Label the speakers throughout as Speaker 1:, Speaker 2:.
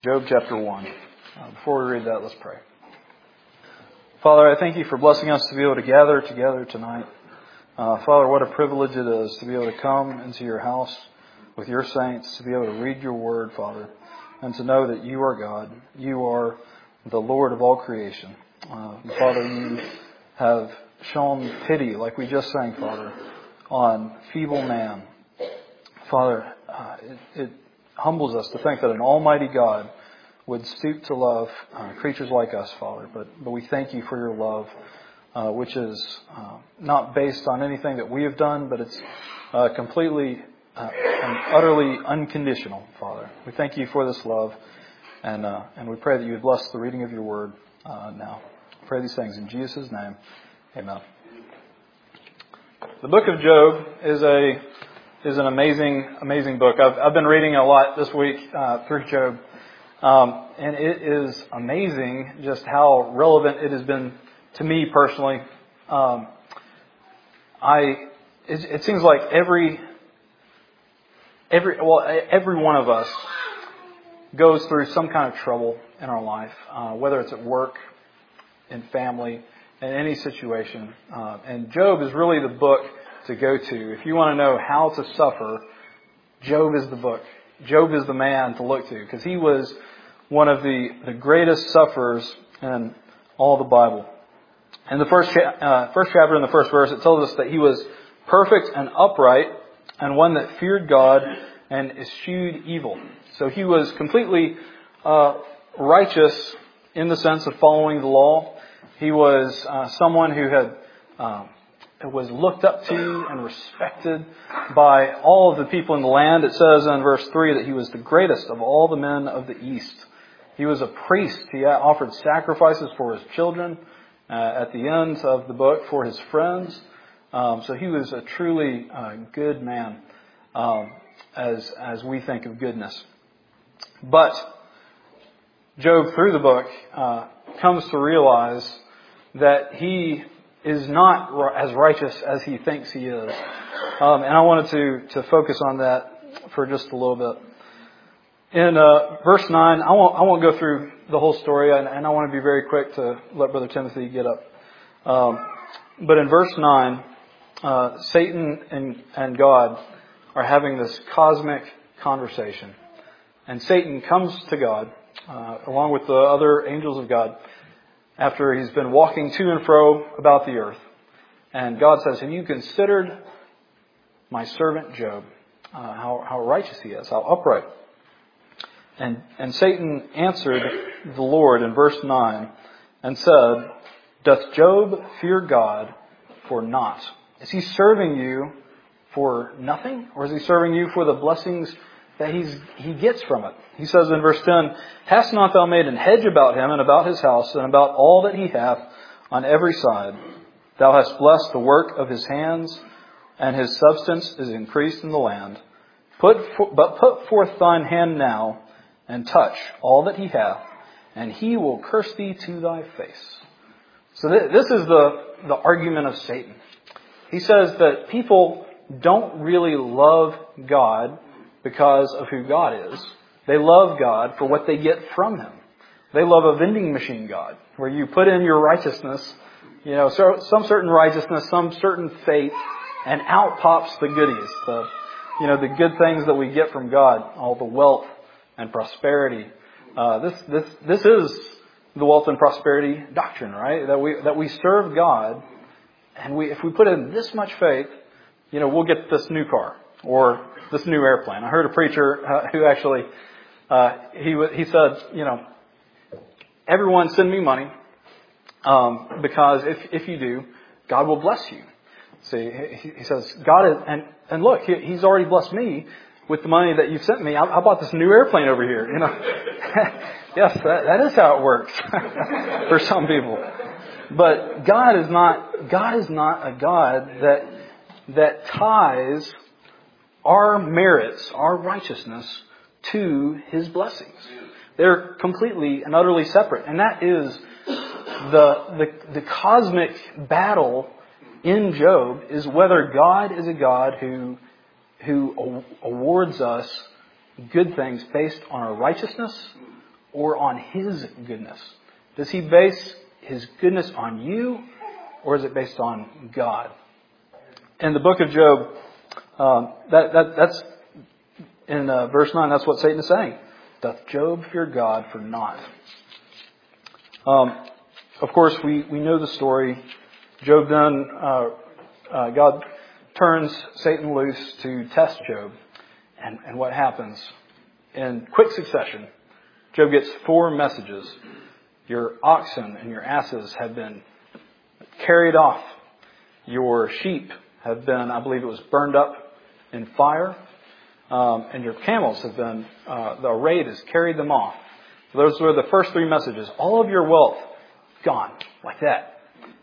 Speaker 1: Job chapter 1. Before we read that, let's pray. Father, I thank you for blessing us to be able to gather together tonight. Father, what a privilege it is to be able to come into your house with your saints, to be able to read your word, Father, and to know that you are God. You are the Lord of all creation. Father, you have shown pity, like we just sang, Father, on feeble man. Father, it humbles us to think that an almighty God would stoop to love creatures like us, Father. But we thank you for your love, which is not based on anything that we have done, but it's completely and utterly unconditional, Father. We thank you for this love, and we pray that you would bless the reading of your word now. I pray these things in Jesus' name. Amen. The book of Job is an amazing book. I've been reading a lot this week through Job, and it is amazing just how relevant it has been to me personally. It seems like every one of us goes through some kind of trouble in our life, whether it's at work, in family, in any situation. And Job is really the book to go to. If you want to know how to suffer, Job is the book. Job is the man to look to, because he was one of the greatest sufferers in all the Bible. In the first chapter, in the first verse, it tells us that he was perfect and upright, and one that feared God and eschewed evil. So he was completely righteous in the sense of following the law. He was someone who was looked up to and respected by all of the people in the land. It says in verse 3 that he was the greatest of all the men of the East. He was a priest. He offered sacrifices for his children at the end of the book, for his friends. So he was a truly good man as we think of goodness. But Job, through the book, comes to realize that he is not as righteous as he thinks he is. And I wanted to focus on that for just a little bit. In verse 9, I won't go through the whole story, and I want to be very quick to let Brother Timothy get up. But in verse 9, Satan and God are having this cosmic conversation. And Satan comes to God, along with the other angels of God, after he's been walking to and fro about the earth. And God says, "Have you considered my servant Job? How righteous he is, how upright." And Satan answered the Lord in verse 9 and said, "Doth Job fear God for naught?" Is he serving you for nothing? Or is he serving you for the blessings that he gets from it? He says in verse 10, "Hast not thou made an hedge about him and about his house and about all that he hath on every side? Thou hast blessed the work of his hands, and his substance is increased in the land. But put forth thine hand now, and touch all that he hath, and he will curse thee to thy face." So this is the argument of Satan. He says that people don't really love God because of who God is. They love God for what they get from Him. They love a vending machine God, where you put in your righteousness, some certain righteousness, some certain faith, and out pops the goodies, the good things that we get from God, all the wealth and prosperity. This is the wealth and prosperity doctrine, right? That we serve God, and if we put in this much faith, we'll get this new car or this new airplane. I heard a preacher who actually he said, "Everyone send me money because if you do, God will bless you." See, he says, "God is, and look, He's already blessed me with the money that you've sent me. I bought this new airplane over here." Yes, that is how it works for some people. But God is not a God that ties our merits, our righteousness, to His blessings. They're completely and utterly separate. And that is the cosmic battle in Job, is whether God is a God who awards us good things based on our righteousness, or on His goodness? Does He base His goodness on you, or is it based on God? In the book of Job, that's in verse 9, that's what Satan is saying. Doth Job fear God for naught? Of course, we know the story. Job then, God turns Satan loose to test Job. And what happens? In quick succession, Job gets 4 messages. Your oxen and your asses have been carried off. Your sheep have been, I believe it was burned up in fire. And your camels have been, the raid has carried them off. Those were the first 3 messages. All of your wealth gone, like that.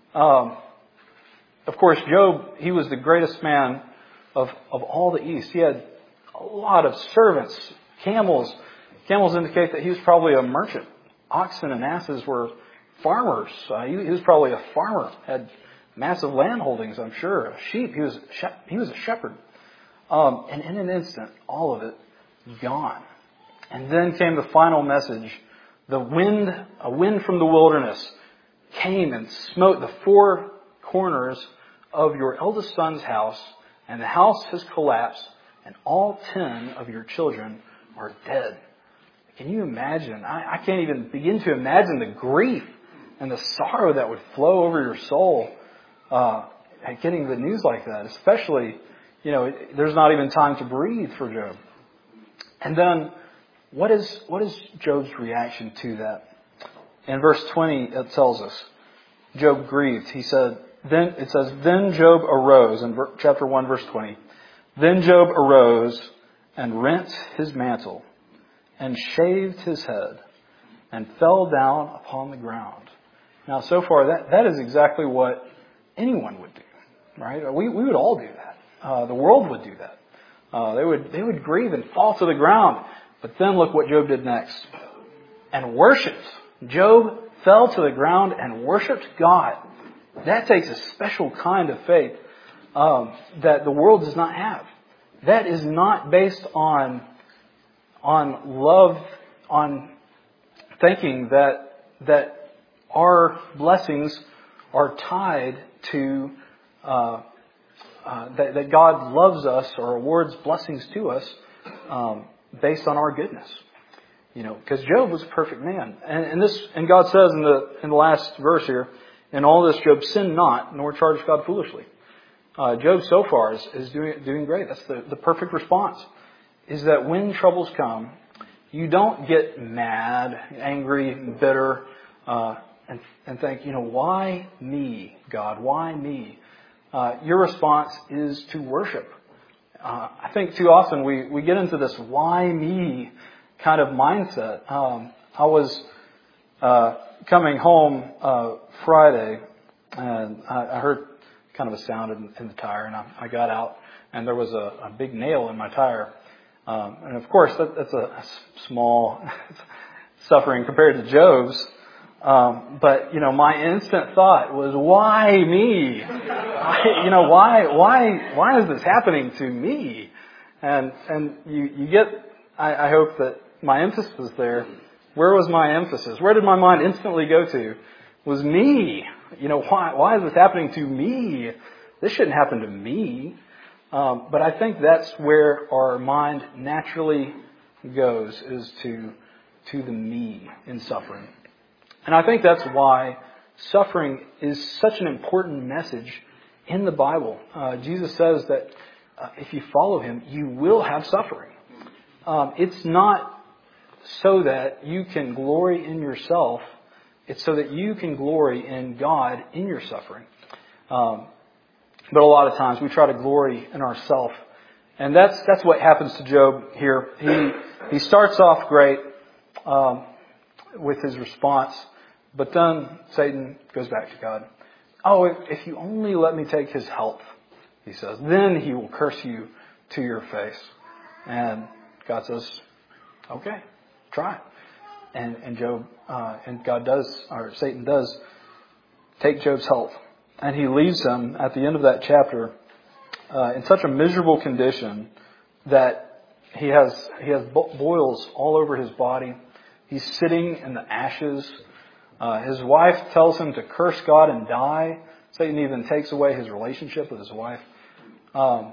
Speaker 1: Of course, Job, he was the greatest man of all the East. He had a lot of servants, camels. Camels indicate that he was probably a merchant. Oxen and asses were farmers. He was probably a farmer, had massive land holdings, I'm sure. Sheep, he was a shepherd. And in an instant, all of it gone. And then came the final message. A wind from the wilderness came and smote the 4 corners of your eldest son's house, and the house has collapsed, and all 10 of your children are dead. Can you imagine? I can't even begin to imagine the grief and the sorrow that would flow over your soul at getting the news like that. Especially, there's not even time to breathe for Job. And then, what is Job's reaction to that? In verse 20, it tells us, Job grieved. He said, then Job arose, in chapter 1, verse 20. Then Job arose and rent his mantle and shaved his head and fell down upon the ground. Now, so far, that is exactly what anyone would do, right? We would all do that. The world would do that. They would grieve and fall to the ground. But then look what Job did next. And worshipped. Job fell to the ground and worshipped God. That takes a special kind of faith that the world does not have. That is not based on love, on thinking that our blessings are tied to that God loves us or awards blessings to us based on our goodness. Because Job was a perfect man, and God says in the last verse here, in all this Job sinned not, nor charged God foolishly. Job so far is doing great. That's the perfect response. Is that when troubles come, you don't get mad, angry, bitter, and think, why me, God? Why me? Your response is to worship. I think too often we get into this why me kind of mindset. I was coming home Friday, and I heard kind of a sound in the tire, and I got out, and there was a big nail in my tire. And of course, that's a small suffering compared to Job's. But my instant thought was, why me? Why is this happening to me? And you get, I hope that my emphasis was there. Where was my emphasis? Where did my mind instantly go to? Was me. Why is this happening to me? This shouldn't happen to me. But I think that's where our mind naturally goes, is to the me in suffering. And I think that's why suffering is such an important message in the Bible. Jesus says that if you follow Him, you will have suffering. It's not so that you can glory in yourself. It's so that you can glory in God in your suffering. But a lot of times we try to glory in ourselves. And that's what happens to Job here. He starts off great with his response. But then Satan goes back to God. Oh, if you only let me take his health, he says, then he will curse you to your face. And God says, okay, try it. And Satan does take Job's health. And he leaves him at the end of that chapter in such a miserable condition that he has boils all over his body. He's sitting in the ashes. His wife tells him to curse God and die. Satan even takes away his relationship with his wife. For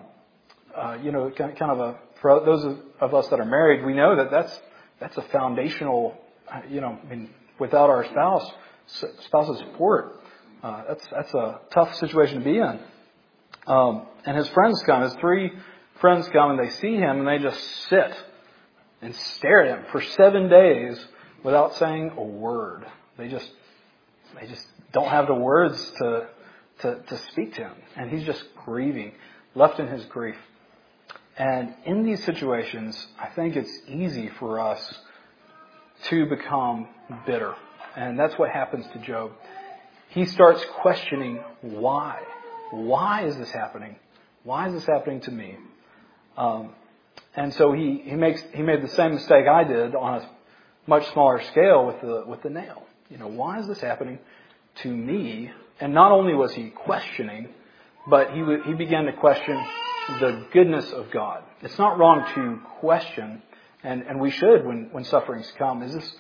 Speaker 1: those of us that are married, we know that that's a foundational, without our spouse's support, that's a tough situation to be in. And his three friends come and they see him and they just sit and stare at him for 7 days without saying a word. They just don't have the words to speak to him. And he's just grieving, left in his grief. And in these situations, I think it's easy for us to become bitter. And that's what happens to Job. He starts questioning why. Why is this happening? Why is this happening to me? And so he made the same mistake I did on a much smaller scale with the nail. Why is this happening to me? And not only was he questioning, but he began to question the goodness of God. It's not wrong to question, and we should when sufferings come. Is this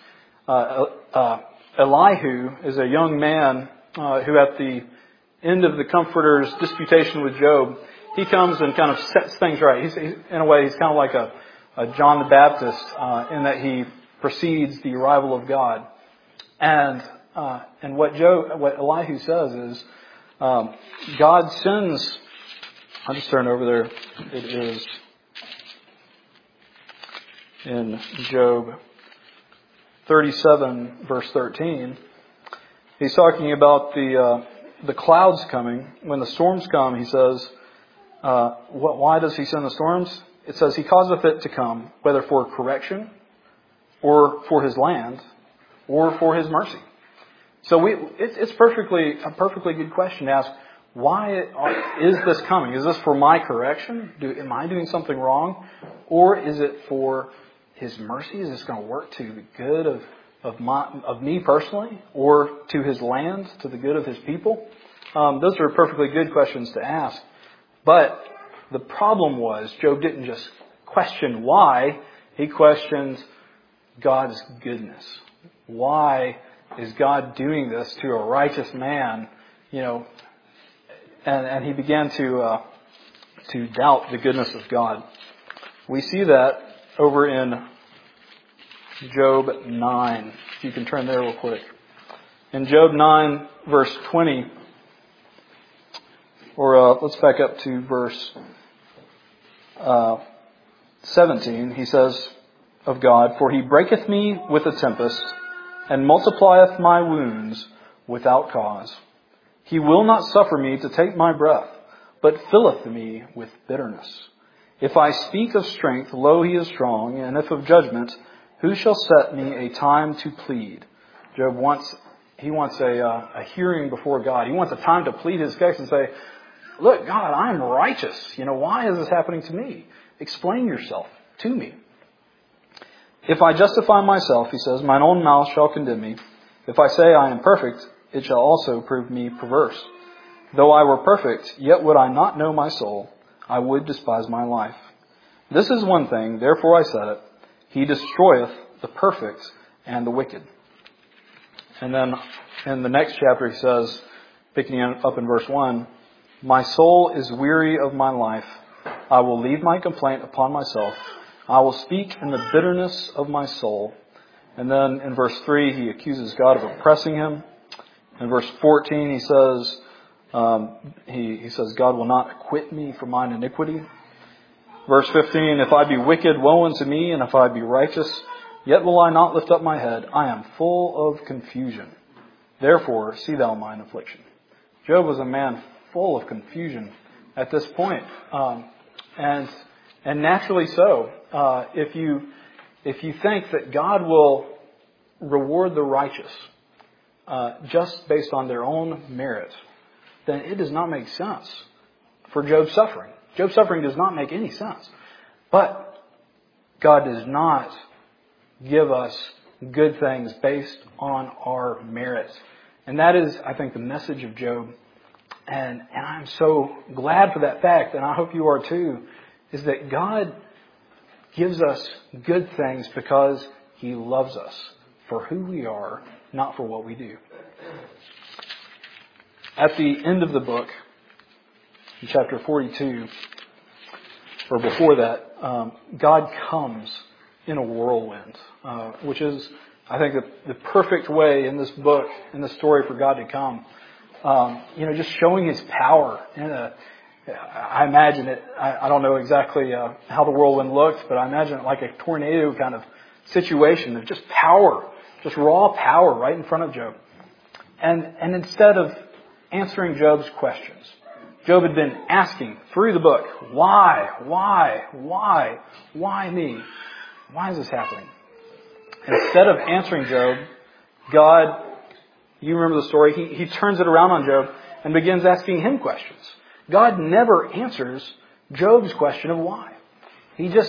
Speaker 1: Elihu is a young man who at the end of the Comforter's disputation with Job, he comes and kind of sets things right. He's in a way, he's kind of like a John the Baptist in that he precedes the arrival of God. And what Elihu says is, God sends. I'll just turn over there. It is in Job 37, verse 13. He's talking about the clouds coming. When the storms come, he says, why does he send the storms? It says, he causeth it to come, whether for correction, or for his land, or for his mercy. So it's a perfectly good question to ask, why is this coming? Is this for my correction? Am I doing something wrong? Or is it for his mercy? Is this going to work to the good of me personally? Or to his land, to the good of his people? Those are perfectly good questions to ask. But the problem was, Job didn't just question why, he questioned God's goodness. Why is God doing this to a righteous man? And he began to doubt the goodness of God. We see that over in Job 9. If you can turn there real quick. In Job 9, verse 20, or let's back up to verse 17. He says of God, for he breaketh me with a tempest, and multiplieth my wounds without cause. He will not suffer me to take my breath, but filleth me with bitterness. If I speak of strength, lo, he is strong, and if of judgment, who shall set me a time to plead? Job wants a hearing before God. He wants a time to plead his case and say, look, God, I am righteous. Why is this happening to me? Explain yourself to me. If I justify myself, he says, mine own mouth shall condemn me. If I say I am perfect, it shall also prove me perverse. Though I were perfect, yet would I not know my soul. I would despise my life. This is one thing, therefore I said it. He destroyeth the perfect and the wicked. And then in the next chapter he says, picking up in verse 1, my soul is weary of my life. I will leave my complaint upon myself. I will speak in the bitterness of my soul. And then in verse 3 he accuses God of oppressing him. In verse 14, he says, he says, God will not acquit me for mine iniquity. Verse 15, if I be wicked, woe unto me, and if I be righteous, yet will I not lift up my head. I am full of confusion. Therefore, see thou mine affliction. Job was a man full of confusion at this point. And naturally so. If you think that God will reward the righteous, just based on their own merit, then it does not make sense for Job's suffering. Job's suffering does not make any sense. But God does not give us good things based on our merit. And that is, I think, the message of Job. And I'm so glad for that fact, and I hope you are too, is that God gives us good things because He loves us. for who we are, not for what we do. At the end of the book, in chapter 42, or before that, God comes in a whirlwind, which is, I think, the perfect way in this book, in the story, for God to come. Just showing His power. I imagine it, I don't know exactly how the whirlwind looked, but I imagine it like a tornado kind of situation of just power, just raw power right in front of Job. And instead of answering Job's questions, Job had been asking through the book, why me? Why is this happening? Instead of answering Job, God, you remember the story, he turns it around on Job and begins asking him questions. God never answers Job's question of why. He just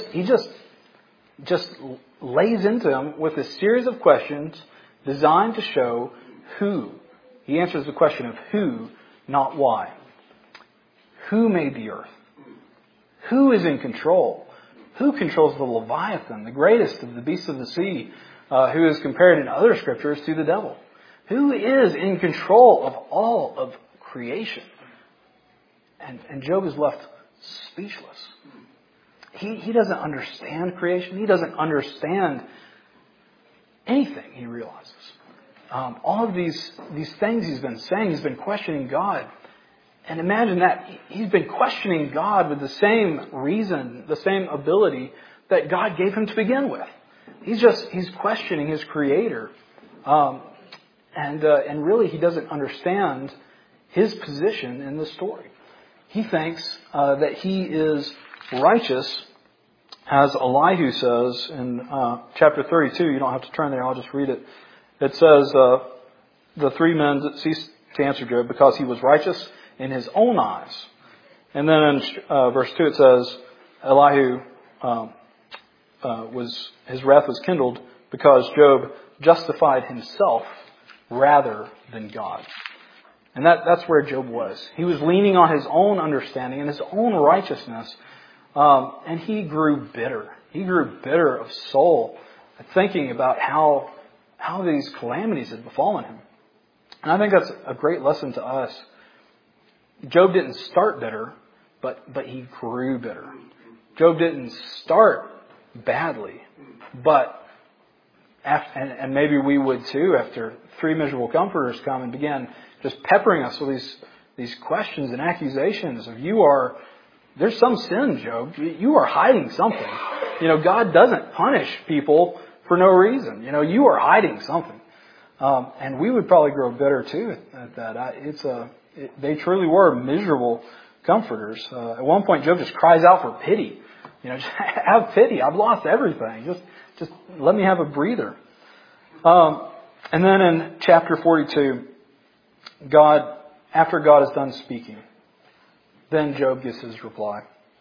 Speaker 1: lays into him with a series of questions designed to show who. He answers the question of who, not why. Who made the earth? Who is in control? Who controls the Leviathan, the greatest of the beasts of the sea, who is compared in other scriptures to the devil? Who is in control of all of creation? And Job is left speechless. He doesn't understand creation. He doesn't understand anything, he realizes. All of these things he's been saying, he's been questioning God. And imagine that. He's been questioning God with the same reason, the same ability that God gave him to begin with. He's questioning his Creator. And really he doesn't understand his position in the story. He thinks that he is righteous, as Elihu says in chapter 32. You don't have to turn there, I'll just read it. It says, the three men ceased to answer Job because he was righteous in his own eyes. And then in verse 2 it says, Elihu his wrath was kindled because Job justified himself rather than God. And that's where Job was. He was leaning on his own understanding and his own righteousness. And he grew bitter. He grew bitter of soul, thinking about how these calamities had befallen him. And I think that's a great lesson to us. Job didn't start bitter, but he grew bitter. Job didn't start badly, but and maybe we would too, after three miserable comforters come and began just peppering us with these questions and accusations of there's some sin, Job. You are hiding something. God doesn't punish people for no reason. You are hiding something. And we would probably grow bitter too at that. They truly were miserable comforters. At one point, Job just cries out for pity. Just have pity. I've lost everything. Just let me have a breather. And then in chapter 42, after God is done speaking, then Job gives his reply.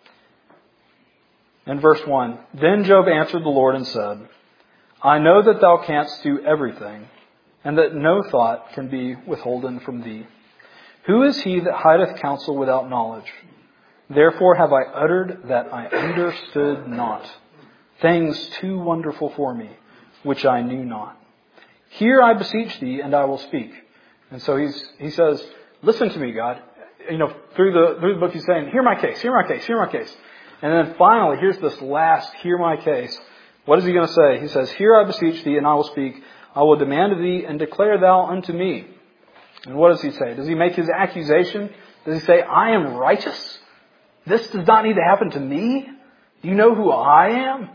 Speaker 1: In verse 1, Then Job answered the Lord and said, I know that thou canst do everything, and that no thought can be withholden from thee. Who is he that hideth counsel without knowledge? Therefore have I uttered that I understood not, things too wonderful for me, which I knew not. Hear, I beseech thee, and I will speak. And so he says, listen to me, God. Through the book he's saying, hear my case, hear my case, hear my case. And then finally, here's this last, hear my case. What is he going to say? He says, Hear, I beseech thee, and I will speak. I will demand of thee, and declare thou unto me. And what does he say? Does he make his accusation? Does he say, I am righteous? This does not need to happen to me? Do you know who I am?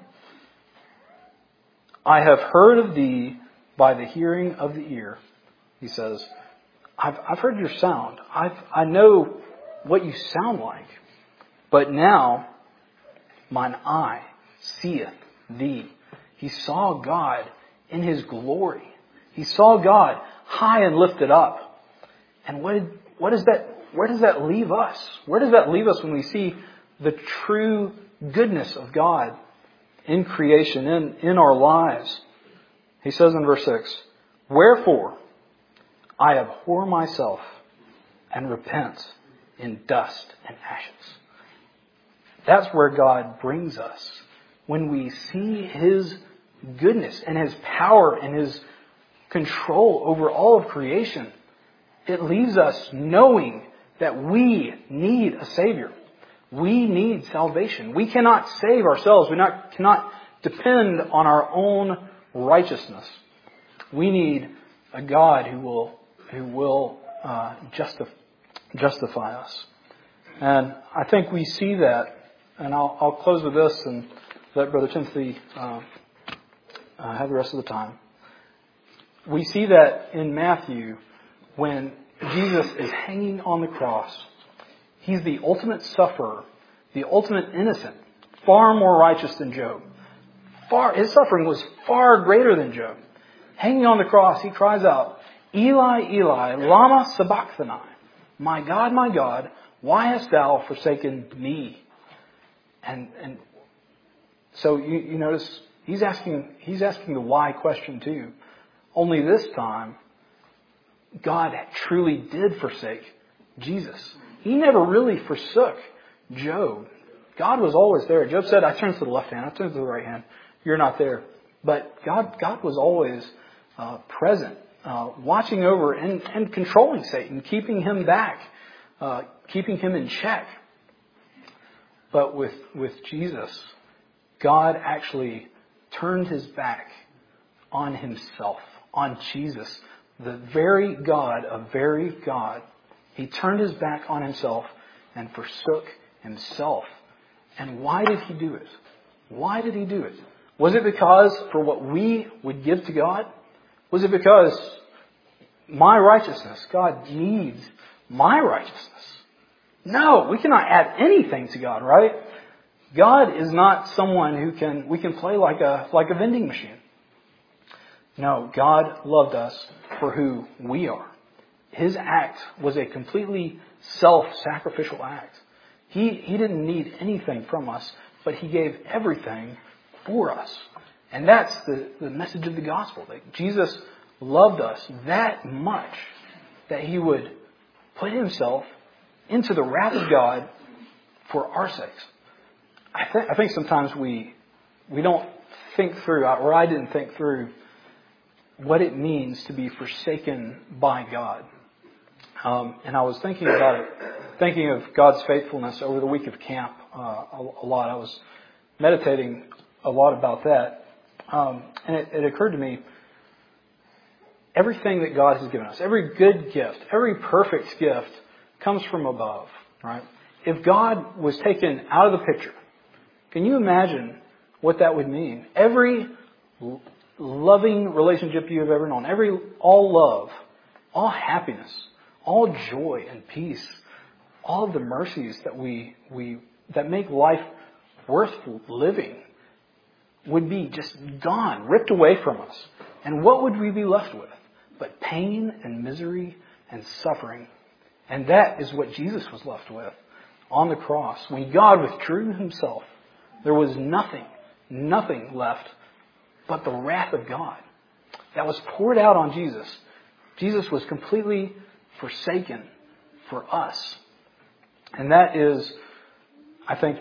Speaker 1: I have heard of thee by the hearing of the ear. He says, I've heard your sound. I know what you sound like. But now mine eye seeth thee. He saw God in His glory. He saw God high and lifted up. And what is that? Where does that leave us? Where does that leave us when we see the true goodness of God in creation, in our lives? He says in verse 6, Wherefore I abhor myself and repent in dust and ashes. That's where God brings us when we see His goodness and His power and His control over all of creation, it leaves us knowing that we need a Savior. We need salvation. We cannot save ourselves. We cannot depend on our own righteousness. We need a God who will justify us. And I think we see that, and I'll close with this and let Brother Timothy have the rest of the time. We see that in Matthew when Jesus is hanging on the cross. He's the ultimate sufferer, the ultimate innocent, far more righteous than Job. His suffering was far greater than Job. Hanging on the cross, He cries out, Eli, Eli, lama sabachthani. My God, why hast thou forsaken me? And so you notice he's asking the why question too. Only this time, God truly did forsake Jesus. He never really forsook Job. God was always there. Job said, I turned to the left hand, I turned to the right hand. You're not there. But God was always present, watching over and controlling Satan, keeping him back, keeping him in check. But with Jesus, God actually turned His back on Himself, on Jesus, the very God of very God. He turned His back on Himself and forsook Himself. And why did He do it? Why did He do it? Was it because for what we would give to God? Was it because my righteousness, God needs my righteousness? No, we cannot add anything to God, right? God is not someone we can play like a vending machine. No, God loved us for who we are. His act was a completely self-sacrificial act. He didn't need anything from us, but He gave everything for us. And that's the message of the gospel, that Jesus loved us that much that He would put Himself into the wrath of God for our sakes. I think sometimes we don't think through, or I didn't think through, what it means to be forsaken by God. And I was thinking about it, thinking of God's faithfulness over the week of camp a lot. I was meditating a lot about that. And it occurred to me, everything that God has given us, every good gift, every perfect gift comes from above, right? If God was taken out of the picture, can you imagine what that would mean? Every loving relationship you have ever known, all love, all happiness, all joy and peace, all of the mercies that make life worth living would be just gone, ripped away from us. And what would we be left with? But pain and misery and suffering. And that is what Jesus was left with on the cross. When God withdrew Himself, there was nothing left but the wrath of God that was poured out on Jesus. Jesus was completely forsaken for us. And that is, I think,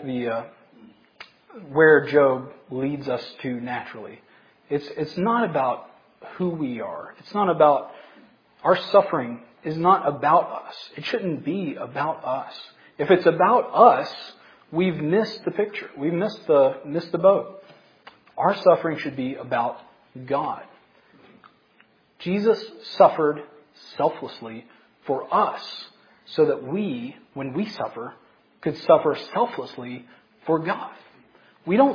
Speaker 1: where Job leads us to naturally. It's not about who we are. It's not about, our suffering is not about us. It shouldn't be about us. If it's about us, we've missed the picture. We've missed the boat. Our suffering should be about God. Jesus suffered selflessly for us so that we, when we suffer, could suffer selflessly for God. We don't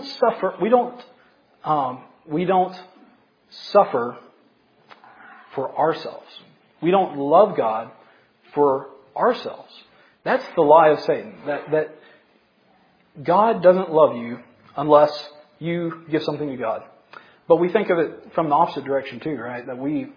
Speaker 1: suffer for ourselves. We don't love God for ourselves. That's the lie of Satan. That God doesn't love you unless you give something to God. But we think of it from the opposite direction too, right? That we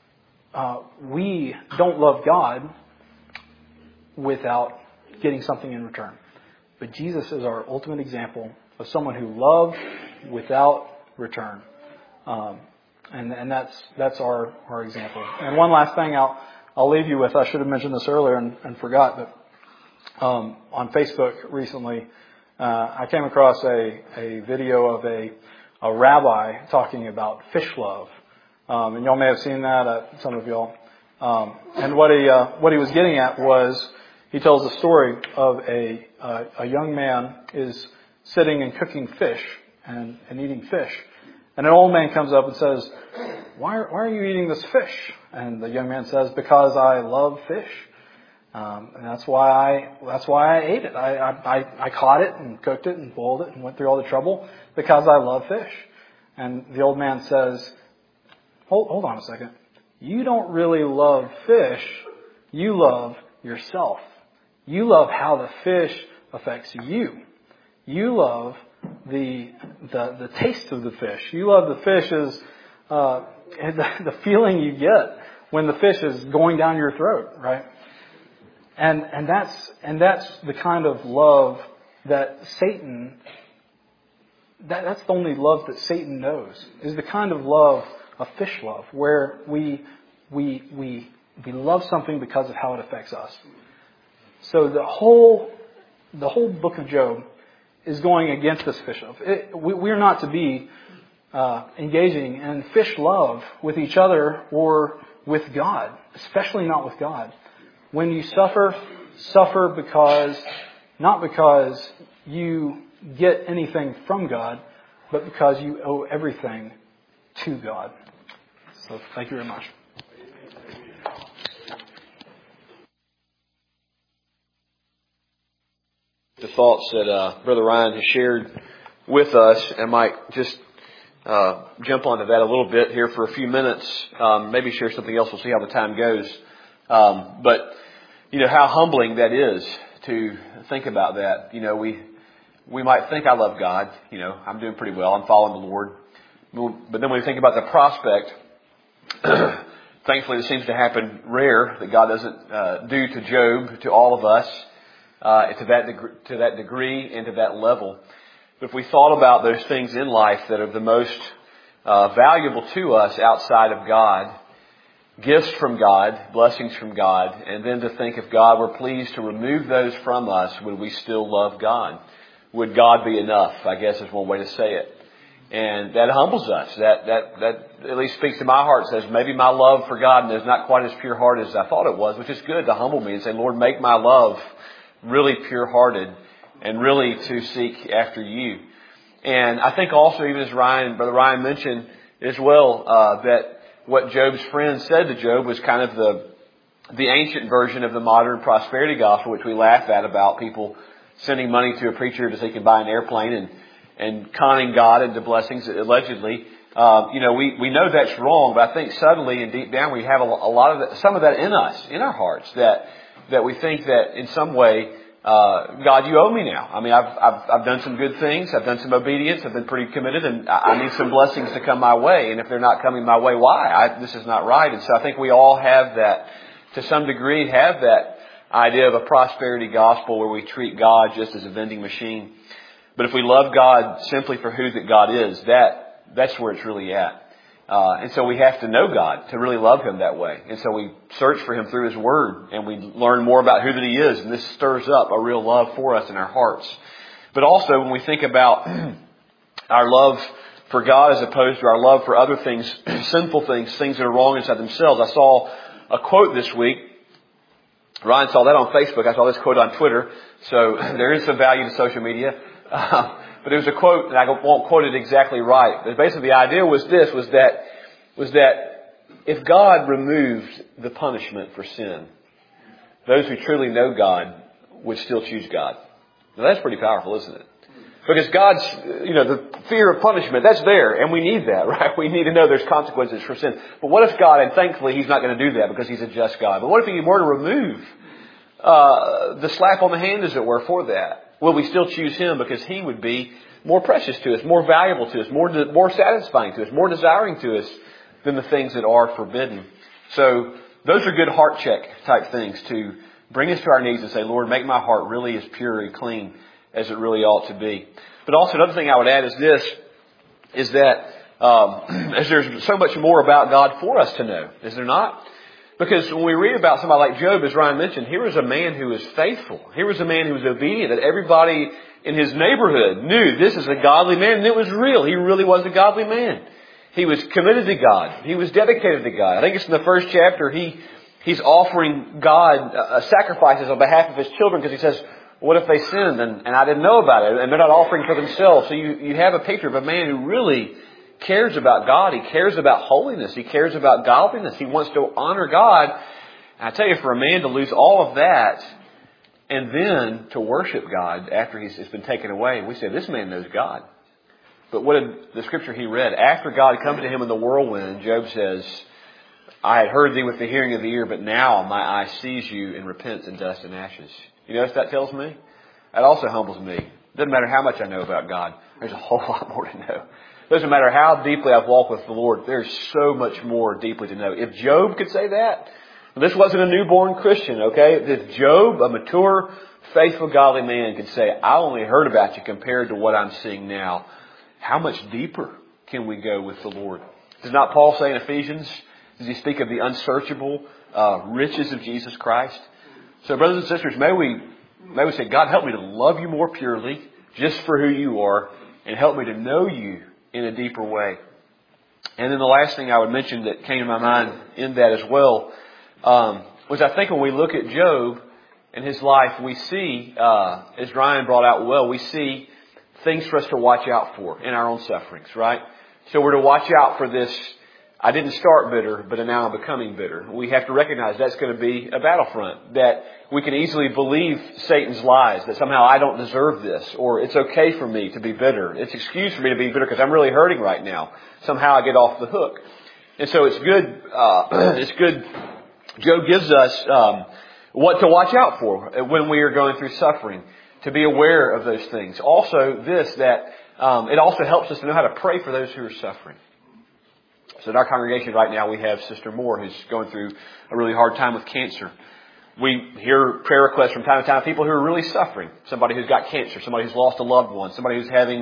Speaker 1: don't love God without getting something in return. But Jesus is our ultimate example of someone who loved without return. And that's our example. And one last thing I'll leave you with. I should have mentioned this earlier and forgot, but on Facebook recently, I came across a video of a a rabbi talking about fish love. And y'all may have seen that, some of y'all. And what he was getting at was, he tells the story of a young man is sitting and cooking fish and eating fish. And an old man comes up and says, why are you eating this fish? And the young man says, because I love fish. And that's why I ate it. I caught it and cooked it and boiled it and went through all the trouble because I love fish. And the old man says, hold on a second. You don't really love fish. You love yourself. You love how the fish affects you. You love the taste of the fish. You love the fish as the feeling you get when the fish is going down your throat, right? And that's the kind of love that Satan. That's the only love that Satan knows. Is the kind of love of fish love, where we love something because of how it affects us. So the whole book of Job is going against this fish love. We're not to be engaging in fish love with each other or with God, especially not with God. When you suffer not because you get anything from God, but because you owe everything to God. So thank you very much.
Speaker 2: The thoughts that Brother Ryan has shared with us, I might just jump onto that a little bit here for a few minutes. Maybe share something else. We'll see how the time goes. But how humbling that is to think about that. We might think I love God. I'm doing pretty well. I'm following the Lord. But then when we think about the prospect, thankfully it seems to happen rare that God doesn't do to Job, to all of us, to that degree and to that level. But if we thought about those things in life that are the most valuable to us outside of God, gifts from God, blessings from God, and then to think if God were pleased to remove those from us, would we still love God? Would God be enough? I guess is one way to say it. And that humbles us. That at least speaks to my heart. Says maybe my love for God is not quite as pure-hearted as I thought it was, which is good to humble me and say, Lord, make my love really pure-hearted and really to seek after you. And I think also, even as Brother Ryan mentioned as well, that what Job's friend said to Job was kind of the ancient version of the modern prosperity gospel, which we laugh at, about people sending money to a preacher so he can buy an airplane and conning God into blessings, allegedly. We know that's wrong, but I think subtly and deep down we have some of that in us, in our hearts, that we think that in some way, God, you owe me now. I mean, I've done some good things. I've done some obedience. I've been pretty committed, and I need some blessings to come my way. And if they're not coming my way, why? This is not right. And so I think we all have that, to some degree, have that idea of a prosperity gospel where we treat God just as a vending machine. But if we love God simply for who that God is, that's where it's really at. And so we have to know God to really love Him that way. And so we search for Him through His Word, and we learn more about who that He is. And this stirs up a real love for us in our hearts. But also when we think about our love for God as opposed to our love for other things, sinful things that are wrong inside themselves. I saw a quote this week. Ryan saw that on Facebook. I saw this quote on Twitter. So there is some value to social media. But it was a quote, and I won't quote it exactly right. But basically the idea was that if God removed the punishment for sin, those who truly know God would still choose God. Now that's pretty powerful, isn't it? Because God's, the fear of punishment, that's there, and we need that, right? We need to know there's consequences for sin. But what if God, and thankfully He's not going to do that because He's a just God, but what if He were to remove the slap on the hand, as it were, for that? Will we still choose Him because He would be more precious to us, more valuable to us, more satisfying to us, more desiring to us than the things that are forbidden? So those are good heart check type things to bring us to our knees and say, Lord, make my heart really as pure and clean as it really ought to be. But also another thing I would add is that as there's so much more about God for us to know, is there not? Because when we read about somebody like Job, as Ryan mentioned, here was a man who was faithful. Here was a man who was obedient, that everybody in his neighborhood knew this is a godly man, and it was real. He really was a godly man. He was committed to God. He was dedicated to God. I think it's in the first chapter he's offering God sacrifices on behalf of his children because he says, what if they sinned and I didn't know about it? And they're not offering for themselves. So you have a picture of a man who really cares about God. He cares about holiness. He cares about godliness. He wants to honor God. And I tell you, for a man to lose all of that and then to worship God after it's been taken away, we say, this man knows God. But what did the scripture he read? After God had come to him in the whirlwind, Job says, I had heard thee with the hearing of the ear, but now my eye sees you and repents in dust and ashes. You know what that tells me? That also humbles me. Doesn't matter how much I know about God. There's a whole lot more to know. Doesn't matter how deeply I've walked with the Lord. There's so much more deeply to know. If Job could say that, this wasn't a newborn Christian, okay? If Job, a mature, faithful, godly man, could say, I only heard about you compared to what I'm seeing now, how much deeper can we go with the Lord? Does not Paul say in Ephesians, does he speak of the unsearchable riches of Jesus Christ? So brothers and sisters, may we say, God, help me to love you more purely, just for who you are, and help me to know you in a deeper way. And then the last thing I would mention that came to my mind in that as well, was I think when we look at Job and his life, we see, as Ryan brought out well, we see things for us to watch out for in our own sufferings, right? So we're to watch out for this, I didn't start bitter, but now I'm becoming bitter. We have to recognize that's going to be a battlefront, that we can easily believe Satan's lies, that somehow I don't deserve this, or it's okay for me to be bitter. It's excused for me to be bitter because I'm really hurting right now. Somehow I get off the hook. And so it's good, Job gives us what to watch out for when we are going through suffering, to be aware of those things. Also that it also helps us to know how to pray for those who are suffering. So in our congregation right now, we have Sister Moore, who's going through a really hard time with cancer. We hear prayer requests from time to time, people who are really suffering. Somebody who's got cancer, somebody who's lost a loved one, somebody who's having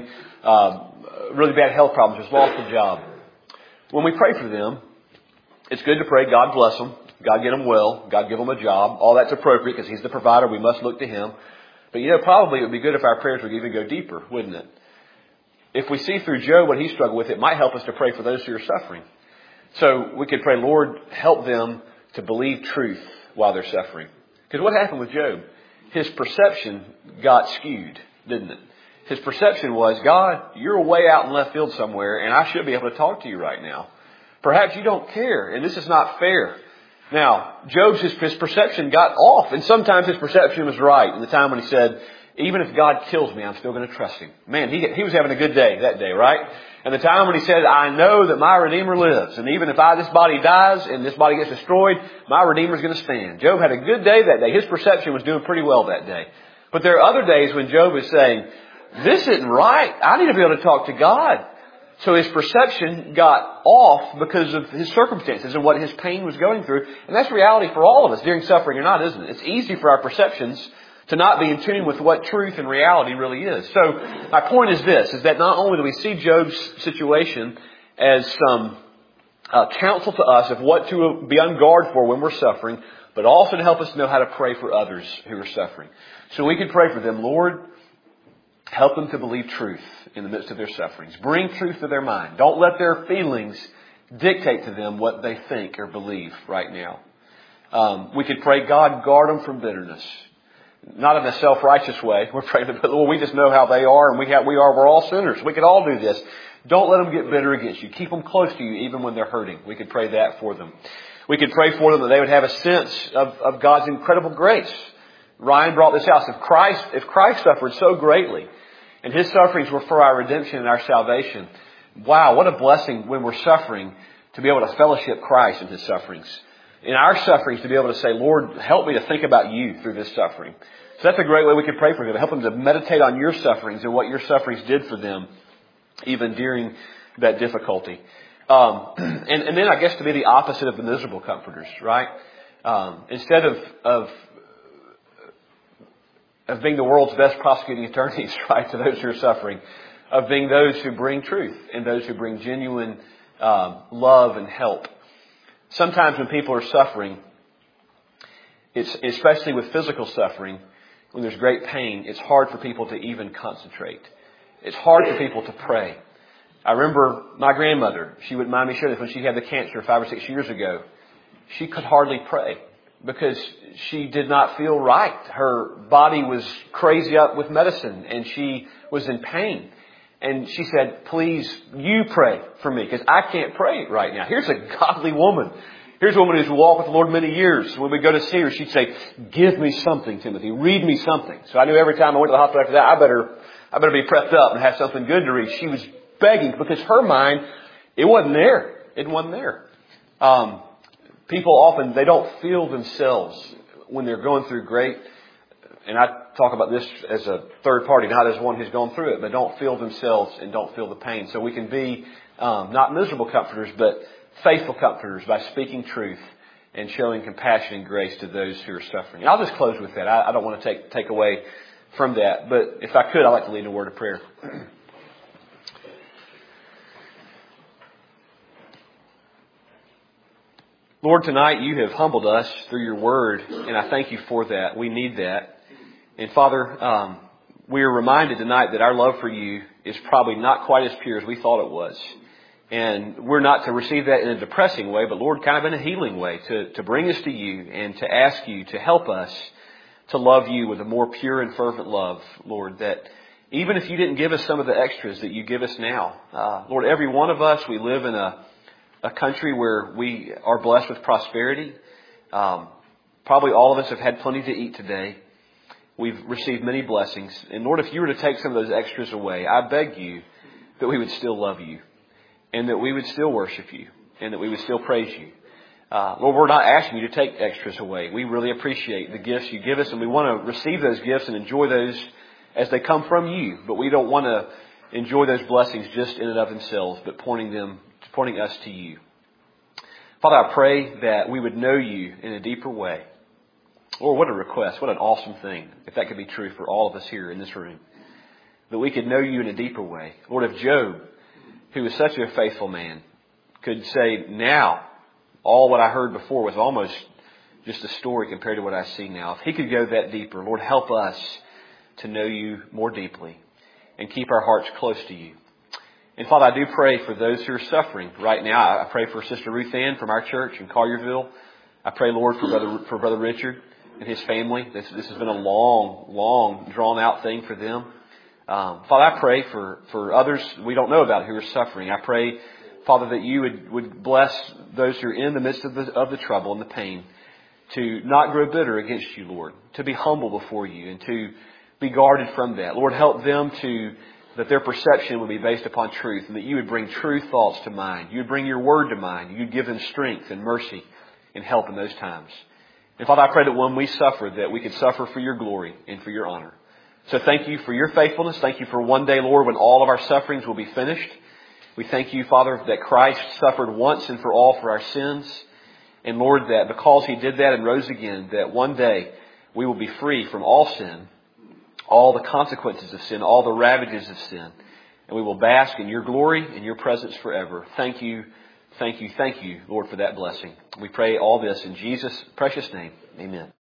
Speaker 2: really bad health problems, who's lost a job. When we pray for them, it's good to pray, God bless them, God get them well, God give them a job. All that's appropriate because He's the provider. We must look to Him. But probably it would be good if our prayers would even go deeper, wouldn't it? If we see through Job what he struggled with, it might help us to pray for those who are suffering. So we could pray, Lord, help them to believe truth while they're suffering. Because what happened with Job? His perception got skewed, didn't it? His perception was, God, you're way out in left field somewhere, and I should be able to talk to you right now. Perhaps you don't care, and this is not fair. Now, Job's his perception got off, and sometimes his perception was right. In the time when he said, even if God kills me, I'm still going to trust Him. Man, he was having a good day that day, right? And the time when he said, I know that my Redeemer lives, and even if this body dies and this body gets destroyed, my Redeemer's going to stand. Job had a good day that day. His perception was doing pretty well that day. But there are other days when Job is saying, this isn't right. I need to be able to talk to God. So his perception got off because of his circumstances and what his pain was going through. And that's reality for all of us, during suffering or not, isn't it? It's easy for our perceptions to not be in tune with what truth and reality really is. So my point is this, is that not only do we see Job's situation as some counsel to us of what to be on guard for when we're suffering, but also to help us know how to pray for others who are suffering. So we can pray for them, Lord, help them to believe truth in the midst of their sufferings. Bring truth to their mind. Don't let their feelings dictate to them what they think or believe right now. We could pray, God, guard them from bitterness. Not in a self-righteous way. We're praying, but Lord, we just know how they are, and we're all sinners. We could all do this. Don't let them get bitter against you. Keep them close to you even when they're hurting. We could pray that for them. We could pray for them that they would have a sense of God's incredible grace. Ryan brought this out. If Christ suffered so greatly, and His sufferings were for our redemption and our salvation, wow, what a blessing when we're suffering to be able to fellowship Christ in His sufferings. In our sufferings, to be able to say, Lord, help me to think about you through this suffering. So that's a great way we can pray for them. Help them to meditate on your sufferings and what your sufferings did for them, even during that difficulty. And then I guess to be the opposite of the miserable comforters, right? Instead of being the world's best prosecuting attorneys, right, to those who are suffering, of being those who bring truth and those who bring genuine love and help. Sometimes when people are suffering, it's especially with physical suffering, when there's great pain, it's hard for people to even concentrate. It's hard for people to pray. I remember my grandmother, she would mind me sharing this, when she had the cancer 5 or 6 years ago, she could hardly pray because she did not feel right. Her body was crazy up with medicine and she was in pain. And she said, please, you pray for me because I can't pray right now. Here's a godly woman. Here's a woman who's walked with the Lord many years. When we go to see her, she'd say, give me something, Timothy. Read me something. So I knew every time I went to the hospital after that, I better be prepped up and have something good to read. She was begging because her mind, it wasn't there. It wasn't there. People often, they don't feel themselves when they're going through great, and I talk about this as a third party, not as one who's gone through it, but don't feel themselves and don't feel the pain. So we can be not miserable comforters, but faithful comforters by speaking truth and showing compassion and grace to those who are suffering. And I'll just close with that. I don't want to take away from that, but if I could, I'd like to lead in a word of prayer. Lord, tonight you have humbled us through your word, and I thank you for that. We need that. And Father, we are reminded tonight that our love for you is probably not quite as pure as we thought it was. And we're not to receive that in a depressing way, but Lord, kind of in a healing way, to bring us to you and to ask you to help us to love you with a more pure and fervent love, Lord, that even if you didn't give us some of the extras that you give us now, Lord, every one of us, we live in a country where we are blessed with prosperity. Probably all of us have had plenty to eat today. We've received many blessings. And Lord, if you were to take some of those extras away, I beg you that we would still love you and that we would still worship you and that we would still praise you. Lord, we're not asking you to take extras away. We really appreciate the gifts you give us, and we want to receive those gifts and enjoy those as they come from you. But we don't want to enjoy those blessings just in and of themselves, but pointing us to you. Father, I pray that we would know you in a deeper way. Lord, what a request. What an awesome thing, if that could be true for all of us here in this room. That we could know you in a deeper way. Lord, if Job, who was such a faithful man, could say, now, all what I heard before was almost just a story compared to what I see now. If he could go that deeper, Lord, help us to know you more deeply and keep our hearts close to you. And Father, I do pray for those who are suffering right now. I pray for Sister Ruth Ann from our church in Collierville. I pray, Lord, for Brother Richard and his family. This has been a long, drawn out thing for them. Father, I pray for others we don't know about who are suffering. I pray, Father, that you would bless those who are in the midst of the trouble and the pain to not grow bitter against you, Lord, to be humble before you and to be guarded from that. Lord, help them that their perception would be based upon truth and that you would bring true thoughts to mind. You would bring your word to mind. You'd give them strength and mercy and help in those times. And Father, I pray that when we suffer, that we could suffer for your glory and for your honor. So thank you for your faithfulness. Thank you for one day, Lord, when all of our sufferings will be finished. We thank you, Father, that Christ suffered once and for all for our sins. And Lord, that because he did that and rose again, that one day we will be free from all sin, all the consequences of sin, all the ravages of sin. And we will bask in your glory and your presence forever. Thank you, Lord, for that blessing. We pray all this in Jesus' precious name. Amen.